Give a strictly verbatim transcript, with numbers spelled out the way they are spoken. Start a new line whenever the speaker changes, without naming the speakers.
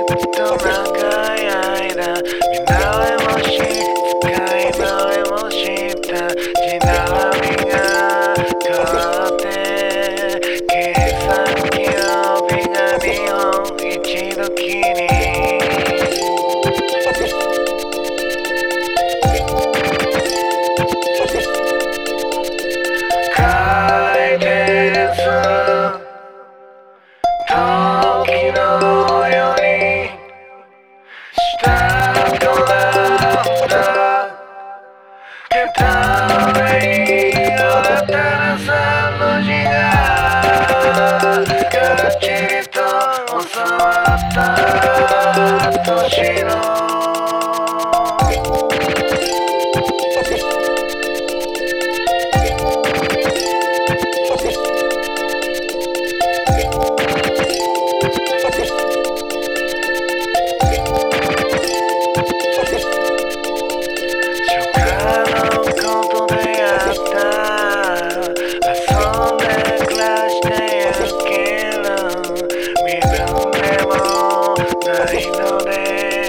と長い間見慣れもし使い慣れもした地並みが変わって計算機曜日が日本一時に回転する時のように下から肩上に新たな三の字ががっちりと収まった年のないので